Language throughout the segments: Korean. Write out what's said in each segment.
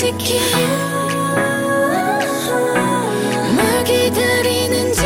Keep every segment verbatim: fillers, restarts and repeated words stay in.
솔직히 뭘 기다리는지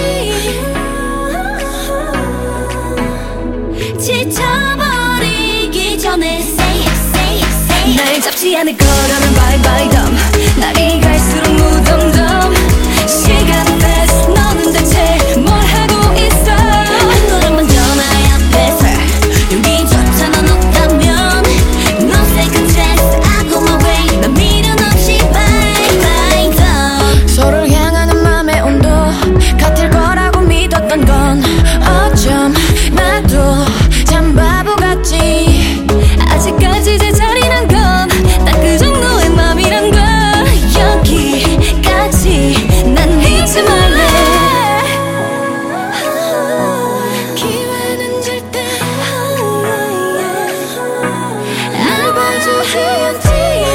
지쳐버리기 전에 say, say, say 날 잡지 않을 거라면 bye bye dumb 날이 갈수록 무덤덤 시간은 fast 너는 대체 뭘 하고 있어 한 걸음 먼저 나의 앞에 설 용기조차 넌 없다면 No second chance I go my way 난 미련 없이 bye bye dumb 서로를 향하는 맘의 온도 같을 거라고 믿었던 건 어쩜 나도 참 바보 같지 아직까지 제자리란 건 딱 그 정도의 맘이란 걸 여기까지 난 잊지 말래 기회는 절대 날 봐주지 않지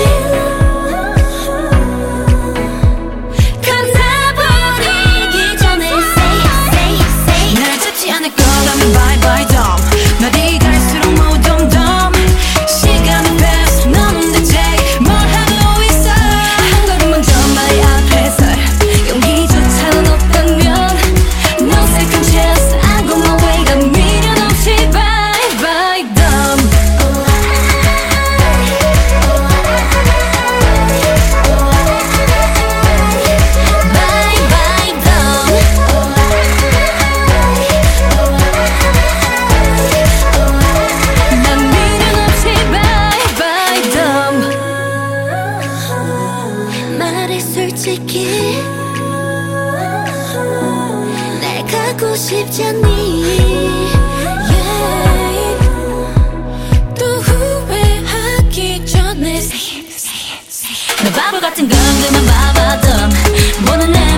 감사버리기 전에 say, say, say 날 잡지 않을 거라면 bye bye dumb 날이 갈수록 무덤덤 시간은 fast 너는 대체 뭘 하고 있어 한 걸음 먼저 나의 앞에 설 용기조차 넌 없다면 No second chance I go my way 난 미련 없이 bye bye dumb bye bye dumb 난 미련 없이 bye bye dumb 말해 솔직히 날 가고 싶지 않니 yeah. 또 후회하기 전에 say it, say it, say it. 너 바보 같은 건 그만 봐봐 dumb 보는 내